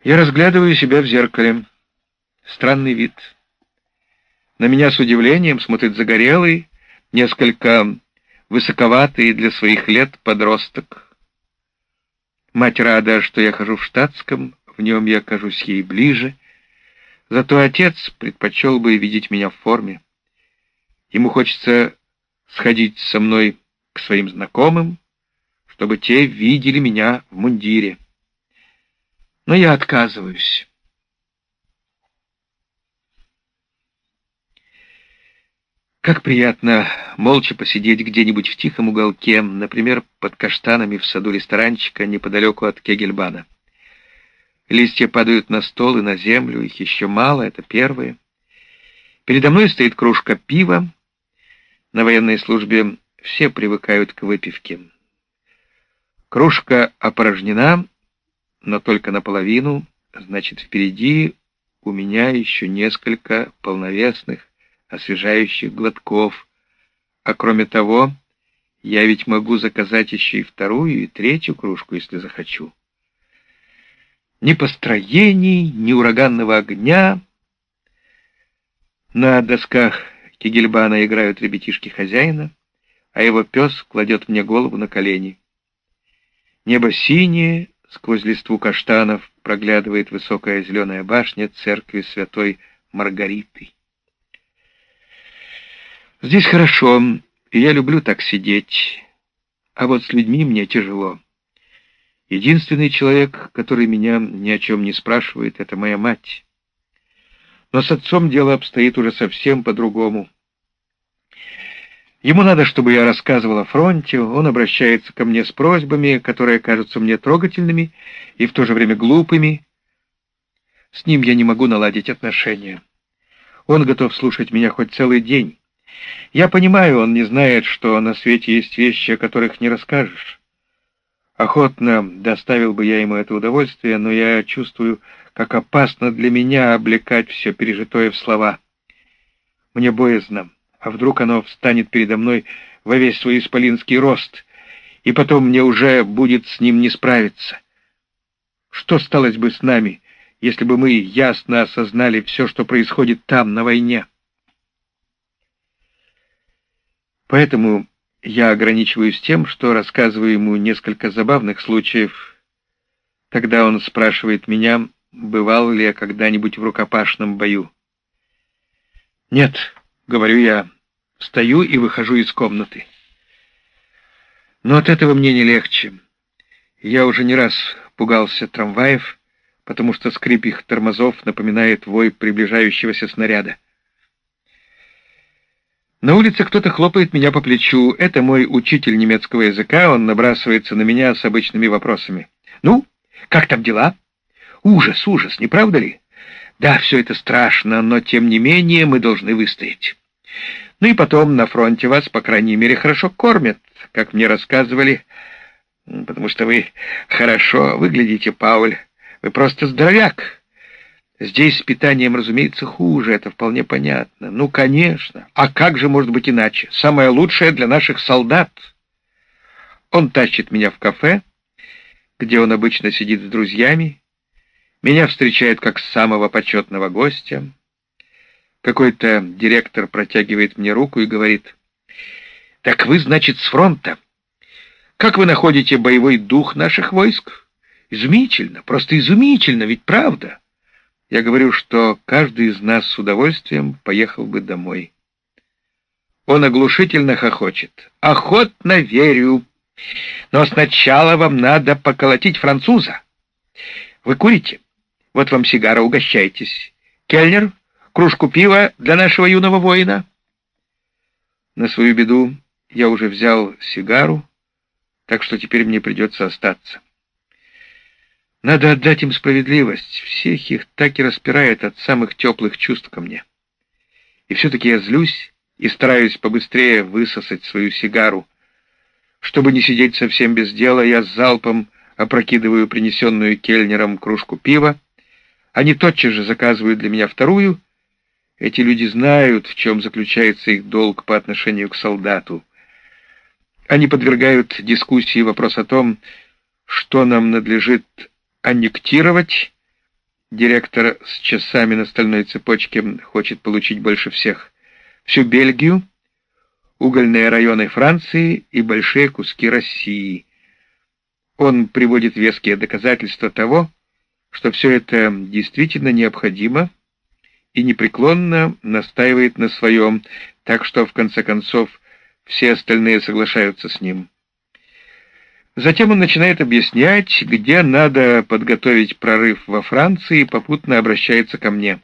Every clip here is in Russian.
Я разглядываю себя в зеркале. Странный вид. На меня с удивлением смотрит загорелый, несколько высоковатый для своих лет подросток. Мать рада, что я хожу в штатском, в нем я кажусь ей ближе. Зато отец предпочел бы видеть меня в форме. Ему хочется сходить со мной к своим знакомым, чтобы те видели меня в мундире. Но я отказываюсь. Как приятно молча посидеть где-нибудь в тихом уголке, например, под каштанами в саду ресторанчика неподалеку от Кегельбана. Листья падают на стол и на землю, их еще мало, это первое. Передо мной стоит кружка пива. На военной службе все привыкают к выпивке. Кружка опорожнена, но только наполовину, значит, впереди у меня еще несколько полновесных, освежающих глотков. А кроме того, я ведь могу заказать еще и вторую, и третью кружку, если захочу. Ни построений, ни ураганного огня. На досках Кегельбана играют ребятишки хозяина, а его пес кладет мне голову на колени. Небо синее, сквозь листву каштанов проглядывает высокая зеленая башня церкви святой Маргариты. Здесь хорошо, и я люблю так сидеть, а вот с людьми мне тяжело. Единственный человек, который меня ни о чем не спрашивает, — это моя мать. Но с отцом дело обстоит уже совсем по-другому. Ему надо, чтобы я рассказывал о фронте, он обращается ко мне с просьбами, которые кажутся мне трогательными и в то же время глупыми. С ним я не могу наладить отношения. Он готов слушать меня хоть целый день. Я понимаю, он не знает, что на свете есть вещи, о которых не расскажешь. Охотно доставил бы я ему это удовольствие, но я чувствую, как опасно для меня облекать все пережитое в слова. Мне боязно, а вдруг оно встанет передо мной во весь свой исполинский рост, и потом мне уже будет с ним не справиться. Что сталось бы с нами, если бы мы ясно осознали все, что происходит там, на войне? Поэтому я ограничиваюсь тем, что рассказываю ему несколько забавных случаев. Тогда он спрашивает меня, бывал ли я когда-нибудь в рукопашном бою. «Нет», — говорю я, встаю и выхожу из комнаты. Но от этого мне не легче. Я уже не раз пугался трамваев, потому что скрип их тормозов напоминает вой приближающегося снаряда. На улице кто-то хлопает меня по плечу. Это мой учитель немецкого языка, он набрасывается на меня с обычными вопросами. «Ну, как там дела?» «Ужас, ужас, не правда ли?» «Да, все это страшно, но тем не менее мы должны выстоять. Ну и потом на фронте вас, по крайней мере, хорошо кормят, как мне рассказывали, потому что вы хорошо выглядите, Пауль. Вы просто здоровяк. Здесь с питанием, разумеется, хуже, это вполне понятно. Ну, конечно. А как же может быть иначе? Самое лучшее для наших солдат». Он тащит меня в кафе, где он обычно сидит с друзьями. Меня встречают как самого почетного гостя. Какой-то директор протягивает мне руку и говорит: «Так вы, значит, с фронта. Как вы находите боевой дух наших войск?» «Изумительно, просто изумительно, ведь правда?» Я говорю, что каждый из нас с удовольствием поехал бы домой. Он оглушительно хохочет. «Охотно верю. Но сначала вам надо поколотить француза. Вы курите? Вот вам сигара, угощайтесь. Кельнер, кружку пива для нашего юного воина». На свою беду я уже взял сигару, так что теперь мне придется остаться. Надо отдать им справедливость. Всех их так и распирает от самых теплых чувств ко мне. И все-таки я злюсь и стараюсь побыстрее высосать свою сигару. Чтобы не сидеть совсем без дела, я с залпом опрокидываю принесенную кельнером кружку пива. Они тотчас же заказывают для меня вторую. Эти люди знают, в чем заключается их долг по отношению к солдату. Они подвергают дискуссии вопрос о том, что нам надлежит аннектировать, Директор с часами на стальной цепочке хочет получить больше всех. Всю Бельгию, угольные районы Франции и большие куски России. Он приводит веские доказательства того, что все это действительно необходимо, и непреклонно настаивает на своем, так что, в конце концов, все остальные соглашаются с ним. Затем он начинает объяснять, где надо подготовить прорыв во Франции, и попутно обращается ко мне.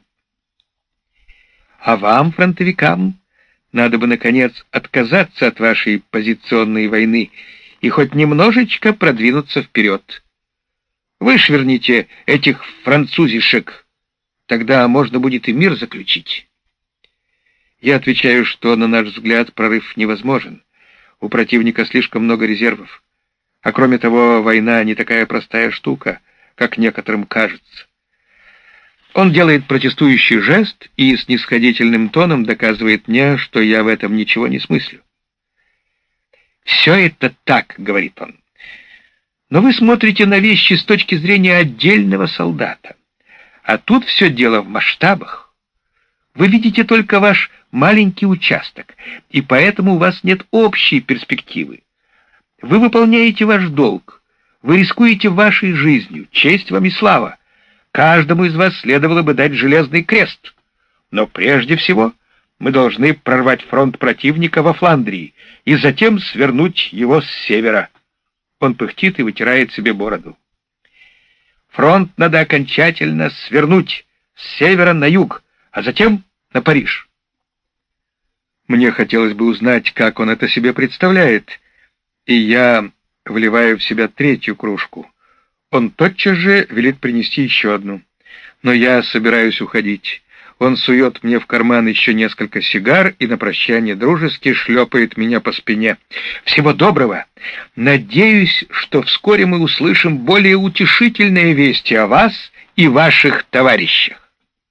А вам, фронтовикам, надо бы, наконец, отказаться от вашей позиционной войны и хоть немножечко продвинуться вперед. Вышвырните этих французишек, тогда можно будет и мир заключить. Я отвечаю, что, на наш взгляд, прорыв невозможен. У противника слишком много резервов. А кроме того, война не такая простая штука, как некоторым кажется. Он делает протестующий жест и снисходительным тоном доказывает мне, что я в этом ничего не смыслю. «Все это так», — говорит он. «Но вы смотрите на вещи с точки зрения отдельного солдата. А тут все дело в масштабах. Вы видите только ваш маленький участок, и поэтому у вас нет общей перспективы. Вы выполняете ваш долг, вы рискуете вашей жизнью, честь вам и слава. Каждому из вас следовало бы дать железный крест. Но прежде всего мы должны прорвать фронт противника во Фландрии и затем свернуть его с севера». Он пыхтит и вытирает себе бороду. «Фронт надо окончательно свернуть с севера на юг, а затем на Париж». Мне хотелось бы узнать, как он это себе представляет, и я вливаю в себя третью кружку. Он тотчас же велит принести еще одну. Но я собираюсь уходить. Он сует мне в карман еще несколько сигар и на прощание дружески шлепает меня по спине. «Всего доброго! Надеюсь, что вскоре мы услышим более утешительные вести о вас и ваших товарищах».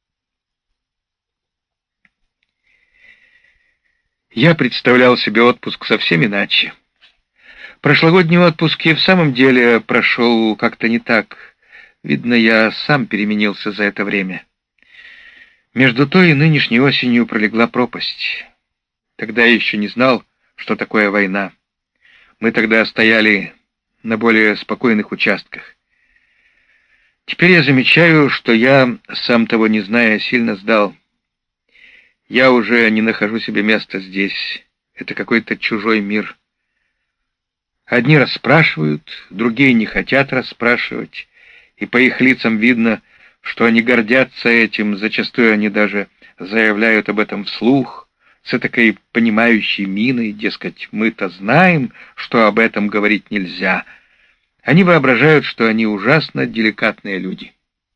Я представлял себе отпуск совсем иначе. Прошлогодний отпуск и в самом деле прошел как-то не так. Видно, я сам переменился за это время. Между той и нынешней осенью пролегла пропасть. Тогда я еще не знал, что такое война. Мы тогда стояли на более спокойных участках. Теперь я замечаю, что я, сам того не зная, сильно сдал. Я уже не нахожу себе места здесь. Это какой-то чужой мир. Одни расспрашивают, другие не хотят расспрашивать, и по их лицам видно, что они гордятся этим, зачастую они даже заявляют об этом вслух, с этакой понимающей миной, дескать, мы-то знаем, что об этом говорить нельзя. Они воображают, что они ужасно деликатные люди.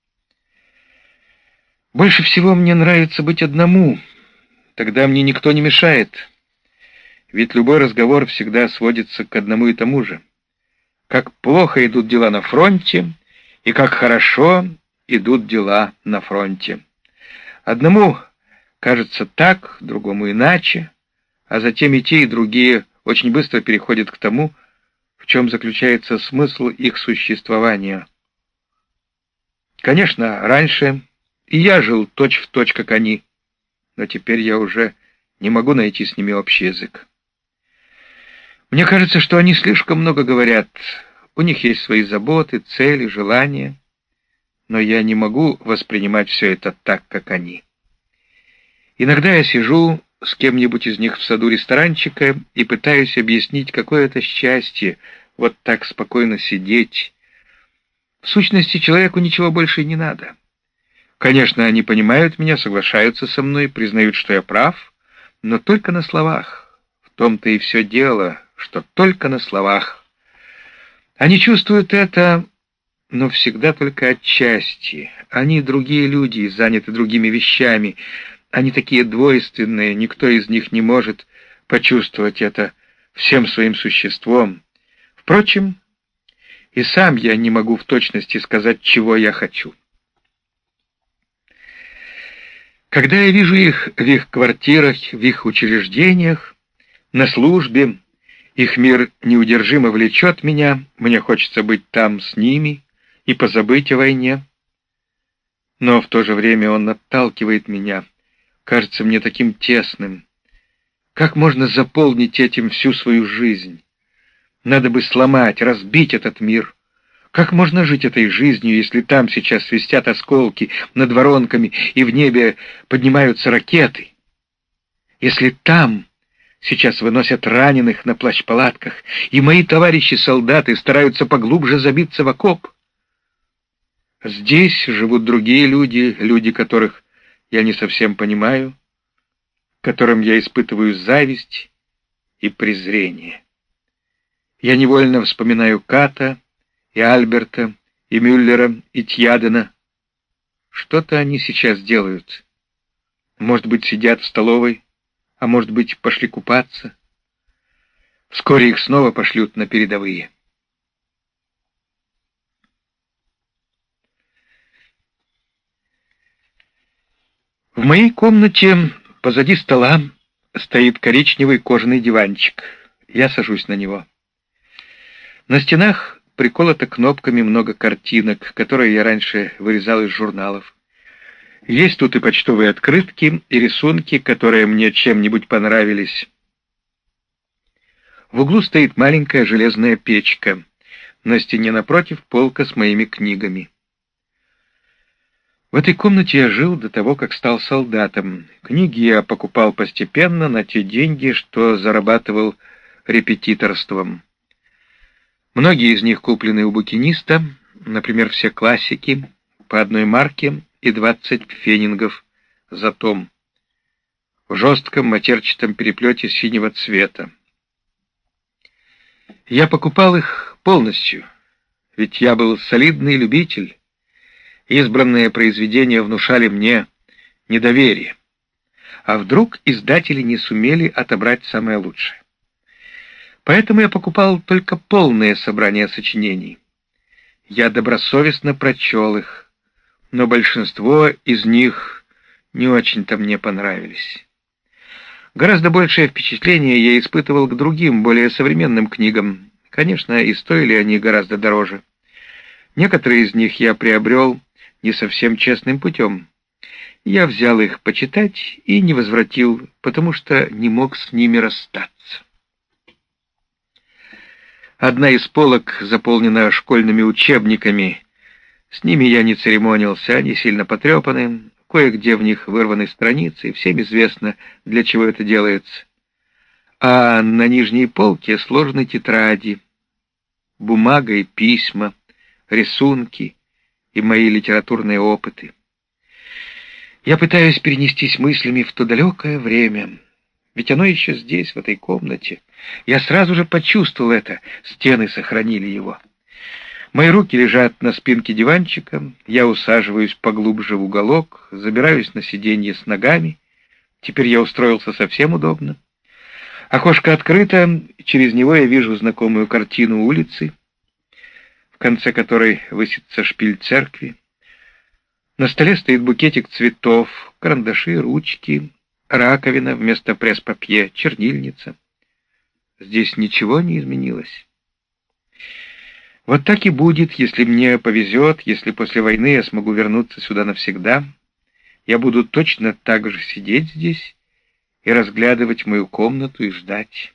Больше всего мне нравится быть одному, тогда мне никто не мешает. Ведь любой разговор всегда сводится к одному и тому же. Как плохо идут дела на фронте, и как хорошо идут дела на фронте. Одному кажется так, другому иначе, а затем и те, и другие очень быстро переходят к тому, в чем заключается смысл их существования. Конечно, раньше и я жил точь-в-точь, как они, но теперь я уже не могу найти с ними общий язык. Мне кажется, что они слишком много говорят. У них есть свои заботы, цели, желания. Но я не могу воспринимать все это так, как они. Иногда я сижу с кем-нибудь из них в саду ресторанчика и пытаюсь объяснить, какое это счастье вот так спокойно сидеть. В сущности, человеку ничего больше не надо. Конечно, они понимают меня, соглашаются со мной, признают, что я прав, но только на словах. В том-то и все дело, что только на словах. Они чувствуют это, но всегда только отчасти. Они другие люди, заняты другими вещами. Они такие двойственные, никто из них не может почувствовать это всем своим существом. Впрочем, и сам я не могу в точности сказать, чего я хочу. Когда я вижу их в их квартирах, в их учреждениях, на службе, их мир неудержимо влечет меня, мне хочется быть там с ними и позабыть о войне. Но в то же время он отталкивает меня, кажется мне таким тесным. Как можно заполнить этим всю свою жизнь? Надо бы сломать, разбить этот мир. Как можно жить этой жизнью, если там сейчас свистят осколки над воронками и в небе поднимаются ракеты? Если там сейчас выносят раненых на плащ-палатках, и мои товарищи-солдаты стараются поглубже забиться в окоп? Здесь живут другие люди, люди, которых я не совсем понимаю, которым я испытываю зависть и презрение. Я невольно вспоминаю Ката и Альберта, и Мюллера, и Тьядена. Что-то они сейчас делают. Может быть, сидят в столовой, а может быть, пошли купаться. Вскоре их снова пошлют на передовые. В моей комнате позади стола стоит коричневый кожаный диванчик. Я сажусь на него. На стенах приколото кнопками много картинок, которые я раньше вырезал из журналов. Есть тут и почтовые открытки, и рисунки, которые мне чем-нибудь понравились. В углу стоит маленькая железная печка. На стене напротив полка с моими книгами. В этой комнате я жил до того, как стал солдатом. Книги я покупал постепенно на те деньги, что зарабатывал репетиторством. Многие из них куплены у букиниста, например, все классики, по 1 марке и 20 пфенингов за том, в жестком матерчатом переплете синего цвета. Я покупал их полностью, ведь я был солидный любитель. Избранные произведения внушали мне недоверие. А вдруг издатели не сумели отобрать самое лучшее? Поэтому я покупал только полное собрание сочинений. Я добросовестно прочел их, но большинство из них не очень-то мне понравились. Гораздо большее впечатление я испытывал к другим, более современным книгам. Конечно, и стоили они гораздо дороже. Некоторые из них я приобрел не совсем честным путем. Я взял их почитать и не возвратил, потому что не мог с ними расстаться. Одна из полок заполнена школьными учебниками. С ними я не церемонился, они сильно потрепаны, кое-где в них вырваны страницы, и всем известно, для чего это делается. А на нижней полке сложены тетради, бумага и письма, рисунки и мои литературные опыты. Я пытаюсь перенестись мыслями в то далекое время, ведь оно еще здесь, в этой комнате. Я сразу же почувствовал это, стены сохранили его. Мои руки лежат на спинке диванчика, я усаживаюсь поглубже в уголок, забираюсь на сиденье с ногами. Теперь я устроился совсем удобно. Окошко открыто, через него я вижу знакомую картину улицы, в конце которой высится шпиль церкви. На столе стоит букетик цветов, карандаши, ручки, раковина вместо пресс-папье, чернильница. Здесь ничего не изменилось. Вот так и будет, если мне повезет, если после войны я смогу вернуться сюда навсегда. Я буду точно так же сидеть здесь и разглядывать мою комнату и ждать.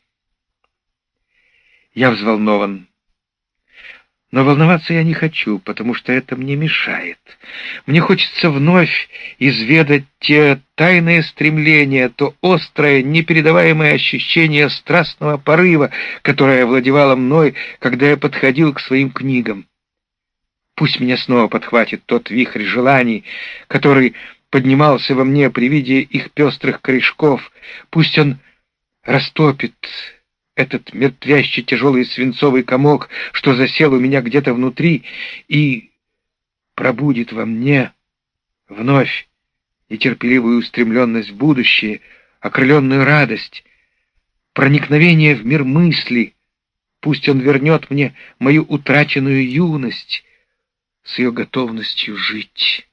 Я взволнован. Но волноваться я не хочу, потому что это мне мешает. Мне хочется вновь изведать те тайные стремления, то острое, непередаваемое ощущение страстного порыва, которое овладевало мной, когда я подходил к своим книгам. Пусть меня снова подхватит тот вихрь желаний, который поднимался во мне при виде их пестрых корешков. Пусть он растопит этот мертвящий тяжелый свинцовый комок, что засел у меня где-то внутри, и пробудит во мне вновь нетерпеливую устремленность в будущее, окрыленную радость, проникновение в мир мысли. Пусть он вернет мне мою утраченную юность с ее готовностью жить.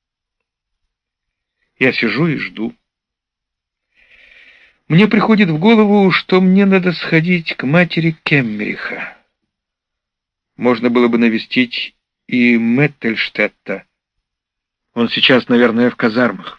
Я сижу и жду. Мне приходит в голову, что мне надо сходить к матери Кеммериха. Можно было бы навестить и Меттельштетта, Он сейчас, наверное, в казармах.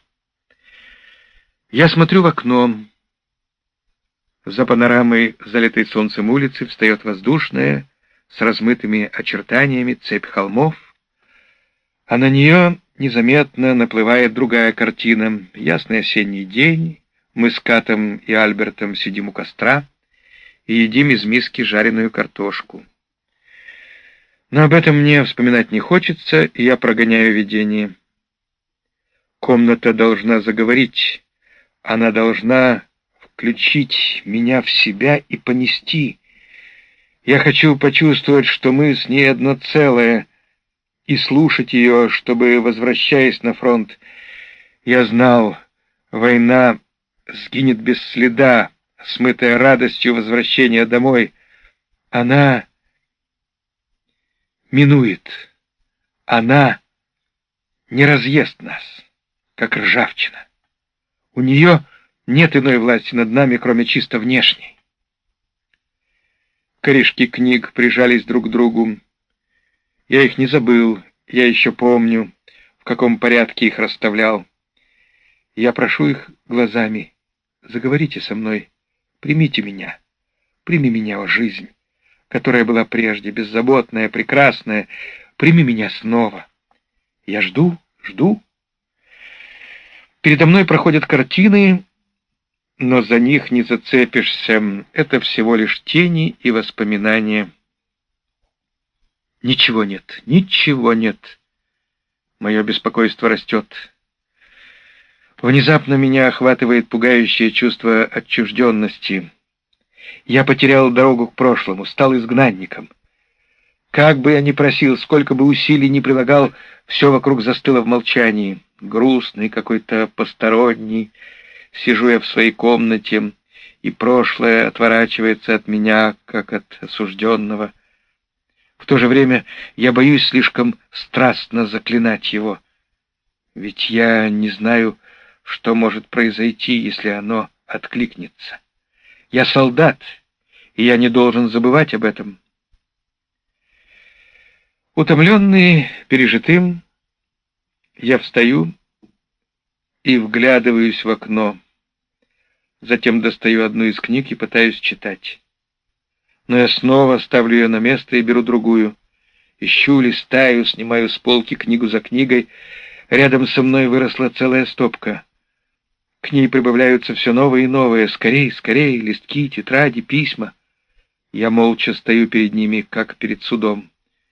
Я смотрю в окно. За панорамой, залитой солнцем улицы, встает воздушная, с размытыми очертаниями цепь холмов, а на нее незаметно наплывает другая картина. Ясный осенний день, мы с Катом и Альбертом сидим у костра и едим из миски жареную картошку. Но об этом мне вспоминать не хочется, и я прогоняю видение. Комната должна заговорить, она должна включить меня в себя и понести. Я хочу почувствовать, что мы с ней одно целое, и слушать ее, чтобы, возвращаясь на фронт, я знал, война сгинет без следа, смытая радостью возвращения домой. Она минует, она не разъест нас, как ржавчина. У нее нет иной власти над нами, кроме чисто внешней. Корешки книг прижались друг к другу. Я их не забыл, я еще помню, в каком порядке их расставлял. Я прошу их глазами: заговорите со мной, примите меня, прими меня, о жизнь, которая была прежде, беззаботная, прекрасная, прими меня снова. Я жду, жду. Передо мной проходят картины, но за них не зацепишься, это всего лишь тени и воспоминания. Ничего нет, ничего нет. Мое беспокойство растет. Внезапно меня охватывает пугающее чувство отчужденности. Я потерял дорогу к прошлому, стал изгнанником. Как бы я ни просил, сколько бы усилий ни прилагал, все вокруг застыло в молчании. Грустный, какой-то посторонний. Сижу я в своей комнате, и прошлое отворачивается от меня, как от осужденного. В то же время я боюсь слишком страстно заклинать его. Ведь я не знаю, что может произойти, если оно откликнется. Я солдат, и я не должен забывать об этом. Утомленный пережитым, я встаю и вглядываюсь в окно. Затем достаю одну из книг и пытаюсь читать. Но я снова ставлю ее на место и беру другую. Ищу, листаю, снимаю с полки книгу за книгой. Рядом со мной выросла целая стопка. К ней прибавляются все новые и новые. Скорей, скорей, листки, тетради, письма. Я молча стою перед ними, как перед судом.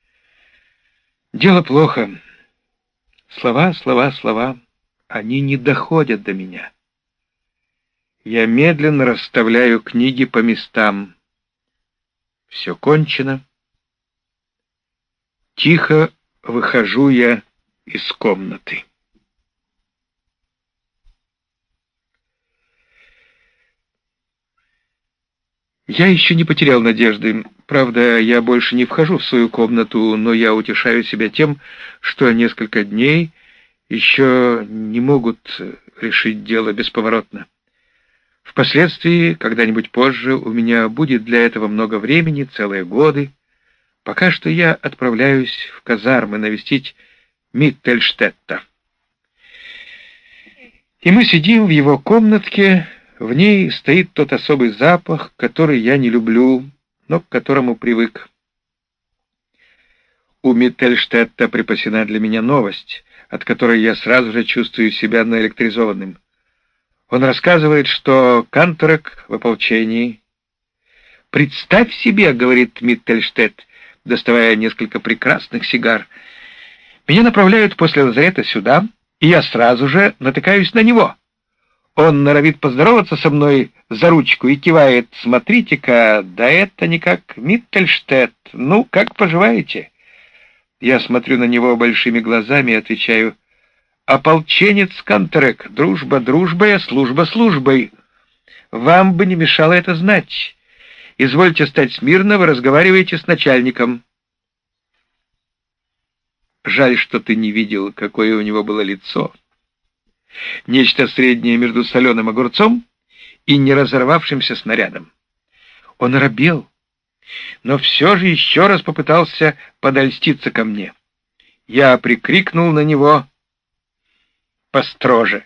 Дело плохо. Слова, слова, слова. Они не доходят до меня. Я медленно расставляю книги по местам. Все кончено. Тихо выхожу я из комнаты. Я еще не потерял надежды. Правда, я больше не вхожу в свою комнату, но я утешаю себя тем, что несколько дней еще не могут решить дело бесповоротно. Впоследствии, когда-нибудь позже, у меня будет для этого много времени, целые годы. Пока что я отправляюсь в казармы навестить Миттельштетта. И мы сидим в его комнатке. В ней стоит тот особый запах, который я не люблю, но к которому привык. У Миттельштетта припасена для меня новость, от которой я сразу же чувствую себя наэлектризованным. Он рассказывает, что Канторек в ополчении. «Представь себе, — говорит Миттельштетт, доставая несколько прекрасных сигар, — меня направляют после лазарета сюда, и я сразу же натыкаюсь на него. Он норовит поздороваться со мной за ручку и кивает: смотрите-ка, да это никак Миттельштетт, ну, как поживаете?» Я смотрю на него большими глазами и отвечаю: «Ополченец Канторек, дружба дружбой, а служба службой. Вам бы не мешало это знать. Извольте стать смирно, вы разговариваете с начальником». Жаль, что ты не видел, какое у него было лицо. Нечто среднее между соленым огурцом и не разорвавшимся снарядом. Он робел, но все же еще раз попытался подольститься ко мне. Я прикрикнул на него построже.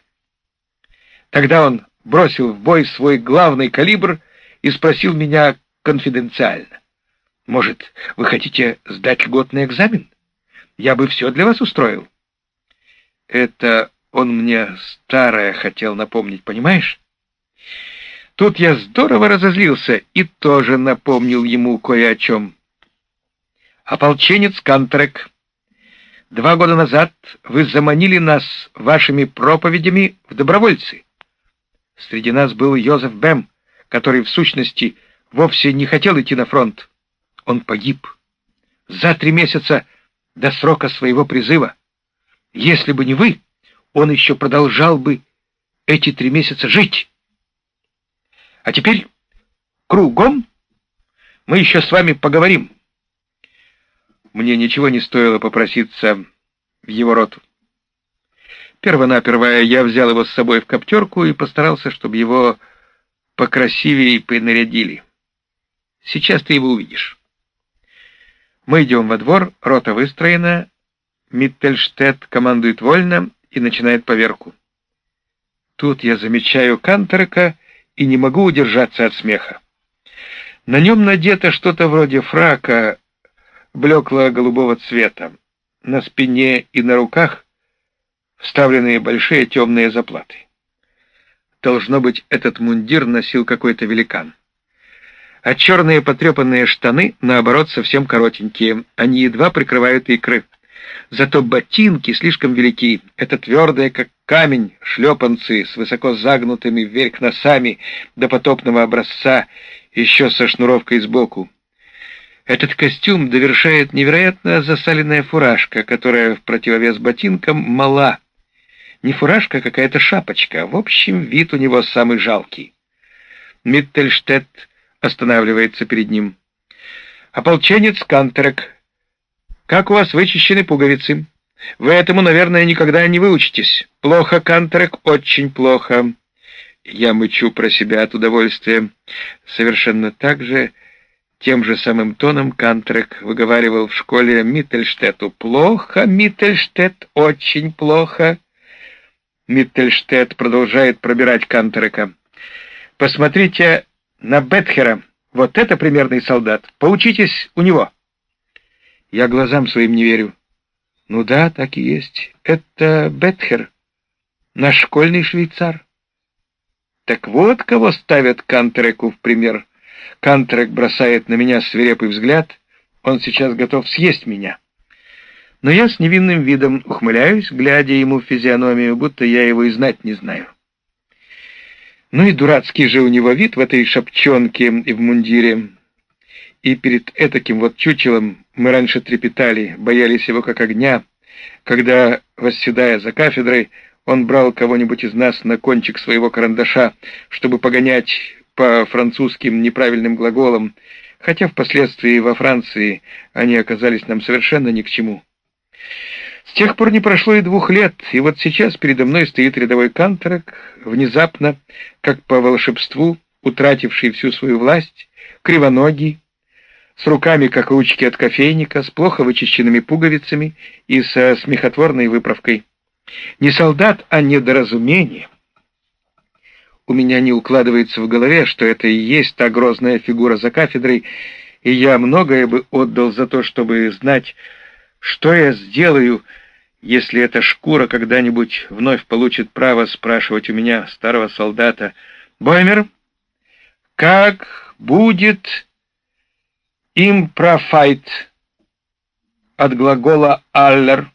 Тогда он бросил в бой свой главный калибр и спросил меня конфиденциально: «Может, вы хотите сдать льготный экзамен? Я бы все для вас устроил». Это он мне старое хотел напомнить, понимаешь? Тут я здорово разозлился и тоже напомнил ему кое о чем. «Ополченец Кантрек, 2 года назад вы заманили нас вашими проповедями в добровольцы. Среди нас был Йозеф Бем, который в сущности вовсе не хотел идти на фронт. Он погиб за 3 месяца до срока своего призыва. Если бы не вы, он еще продолжал бы эти 3 месяца жить. А теперь кругом мы еще с вами поговорим». Мне ничего не стоило попроситься в его роту. Первонаперво я взял его с собой в коптерку и постарался, чтобы его покрасивее принарядили. Сейчас ты его увидишь. Мы идем во двор, рота выстроена, Миттельштедт командует вольно и начинает поверку. Тут я замечаю Кантерека и не могу удержаться от смеха. На нем надето что-то вроде фрака блекло-голубого цвета. На спине и на руках вставленные большие темные заплаты. Должно быть, этот мундир носил какой-то великан. А черные потрепанные штаны, наоборот, совсем коротенькие. Они едва прикрывают икры. Зато ботинки слишком велики. Это твердые, как камень, шлепанцы с высоко загнутыми вверх носами допотопного образца, еще со шнуровкой сбоку. Этот костюм довершает невероятно засаленная фуражка, которая в противовес ботинкам мала. Не фуражка, а какая-то шапочка. В общем, вид у него самый жалкий. Миттельштедт останавливается перед ним. «Ополченец Кантерек, как у вас вычищены пуговицы? Вы этому, наверное, никогда не выучитесь. Плохо, Кантерек, очень плохо». Я мычу про себя от удовольствия. Совершенно так же, тем же самым тоном Кантерек выговаривал в школе Миттельштетту: «Плохо, Миттельштедт, очень плохо». Миттельштедт продолжает пробирать Кантерека. «Посмотрите на Бетхера. Вот это примерный солдат. Поучитесь у него». Я глазам своим не верю. Ну да, так и есть. Это Бетхер, наш школьный швейцар. Так вот, кого ставят Кантереку в пример. Кантерек бросает на меня свирепый взгляд. Он сейчас готов съесть меня. Но я с невинным видом ухмыляюсь, глядя ему в физиономию, будто я его и знать не знаю. Ну и дурацкий же у него вид в этой шапчонке и в мундире. И перед этаким вот чучелом мы раньше трепетали, боялись его как огня, когда, восседая за кафедрой, он брал кого-нибудь из нас на кончик своего карандаша, чтобы погонять по французским неправильным глаголам, хотя впоследствии во Франции они оказались нам совершенно ни к чему. С тех пор не прошло и 2 лет, и вот сейчас передо мной стоит рядовой Кантерек, внезапно, как по волшебству, утративший всю свою власть, кривоногий, с руками, как ручки от кофейника, с плохо вычищенными пуговицами и со смехотворной выправкой. Не солдат, а недоразумение. У меня не укладывается в голове, что это и есть та грозная фигура за кафедрой, и я многое бы отдал за то, чтобы знать, что я сделаю, если эта шкура когда-нибудь вновь получит право спрашивать у меня, старого солдата: «Боймер, как будет импрофайт от глагола «аллер»?»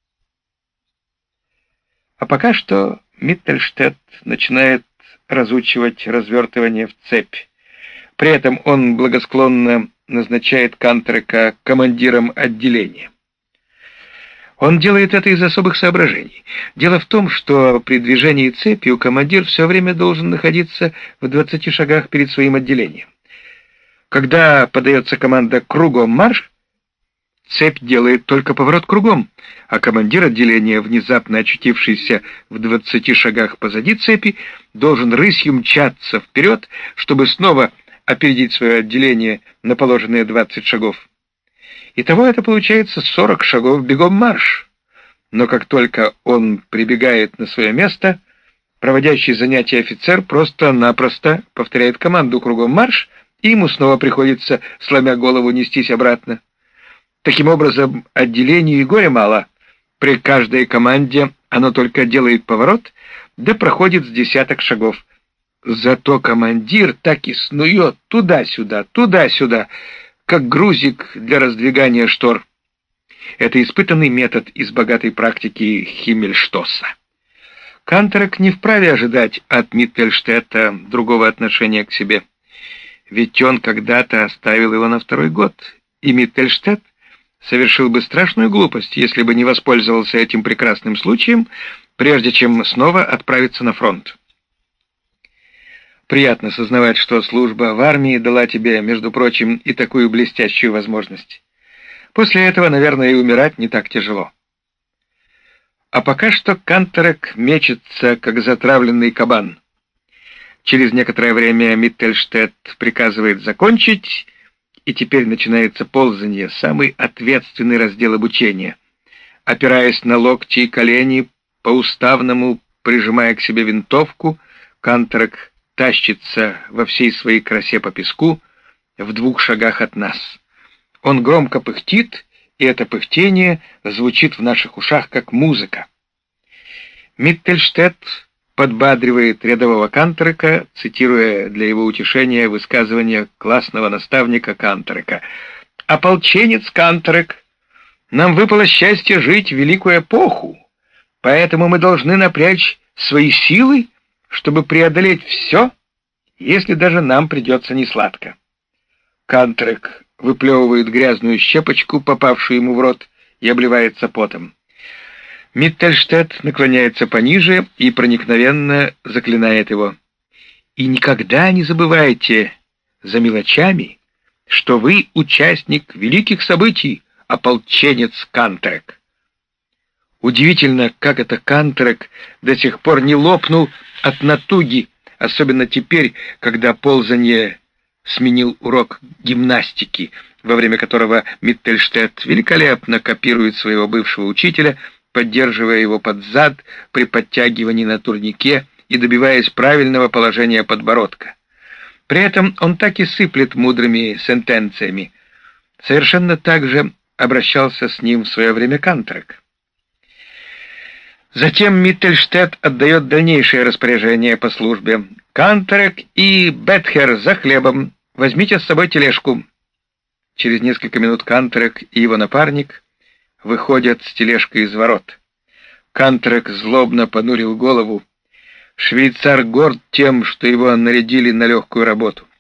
А пока что Миттельштедт начинает разучивать развертывание в цепь. При этом он благосклонно назначает Кантерека командиром отделения. Он делает это из особых соображений. Дело в том, что при движении цепью командир все время должен находиться в 20 шагах перед своим отделением. Когда подается команда «кругом марш», цепь делает только поворот кругом, а командир отделения, внезапно очутившийся в 20 шагах позади цепи, должен рысью мчаться вперед, чтобы снова опередить свое отделение на положенные 20 шагов. Итого это получается 40 шагов бегом марш. но как только он прибегает на свое место, проводящий занятия офицер просто-напросто повторяет команду «кругом марш», и ему снова приходится, сломя голову, нестись обратно. Таким образом, отделению и горя мало. При каждой команде оно только делает поворот, да проходит с десяток шагов. Зато командир так и снует туда-сюда, как грузик для раздвигания штор. Это испытанный метод из богатой практики Химмельштосса. Канторек не вправе ожидать от Миттельштедта другого отношения к себе. Ведь он когда-то оставил его на второй год, и Миттельштедт совершил бы страшную глупость, если бы не воспользовался этим прекрасным случаем, прежде чем снова отправиться на фронт. Приятно сознавать, что служба в армии дала тебе, между прочим, и такую блестящую возможность. После этого, наверное, и умирать не так тяжело. А пока что Канторек мечется, как затравленный кабан. Через некоторое время Миттельштедт приказывает закончить, и теперь начинается ползанье, самый ответственный раздел обучения. Опираясь на локти и колени, по-уставному прижимая к себе винтовку, Канторек тащится во всей своей красе по песку в 2 шагах от нас. Он громко пыхтит, и это пыхтение звучит в наших ушах как музыка. Миттельштедт подбадривает рядового Канторека, цитируя для его утешения высказывание классного наставника Канторека. «Ополченец Канторек, нам выпало счастье жить в великую эпоху, поэтому мы должны напрячь свои силы, чтобы преодолеть все, если даже нам придется несладко». Канторек выплевывает грязную щепочку, попавшую ему в рот, и обливается потом. Миттельштедт наклоняется пониже и проникновенно заклинает его. «И никогда не забывайте за мелочами, что вы участник великих событий, ополченец Канторек». Удивительно, как это Канторек до сих пор не лопнул от натуги, особенно теперь, когда ползанье сменил урок гимнастики, во время которого Миттельштедт великолепно копирует своего бывшего учителя, поддерживая его под зад при подтягивании на турнике и добиваясь правильного положения подбородка. При этом он так и сыплет мудрыми сентенциями. Совершенно так же обращался с ним в свое время Канторек. Затем Миттельштедт отдает дальнейшее распоряжение по службе. «Канторек и Бетхер за хлебом. Возьмите с собой тележку». Через несколько минут Канторек и его напарник выходят с тележкой из ворот. Канторек злобно понурил голову. Швейцар горд тем, что его нарядили на легкую работу.